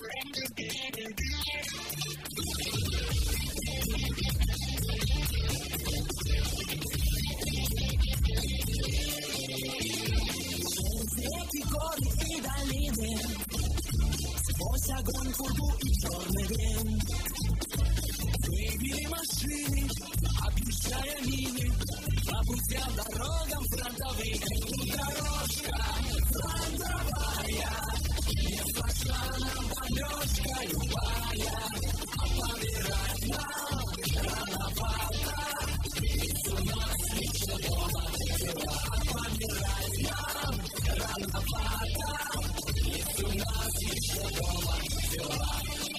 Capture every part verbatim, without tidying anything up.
Реки, горы и долины, сквозь огонь, фургу и черный дым. Выбили машины, объезжая мины, по путям, дорогам фронтовым. Дорожка фронтовая, не страшна нам бомбежка любая, а помирать нам рановато, ведь у нас еще дома дела. А помирать нам рановато, ведь у нас еще дома дела.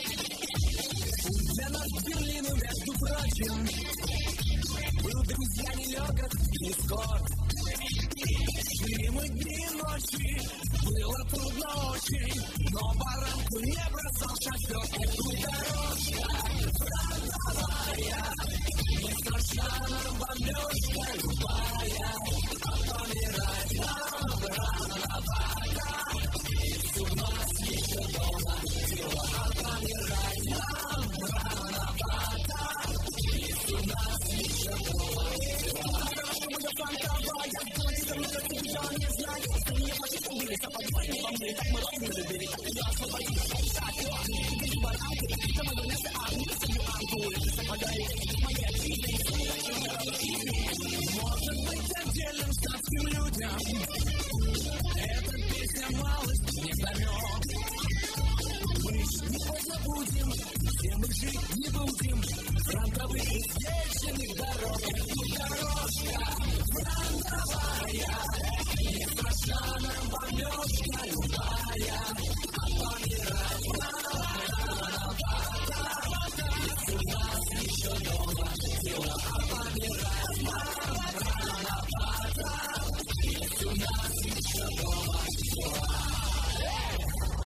Для нас Берлину, между прочим, был, друзья, нелегок и скор. Шли мы дни и ночи, было трудно очень, но баранку не бросал шофер. Эту дорожка фронтовая, не страшна нам бомбежка любая, а помирать нам рановато, ведь у нас еще дома дела. А помирать нам рановато, ведь у нас еще дома дела. Дорожка моя фронтовая, только много тебя не знаю, что меня почти убили, сапоги мои помыли, так мы рой не любили, так я освободил, так я не баранку, за мое место армию, семью анку, это сапогай, мои отчизны, может быть отдельным статским людям эта песня малость не намек. Мы ж не позабудем, все мы жить не будем, фронтовых исчерченных дорог. Дорожка фронтовая, не страшна нам бомбежка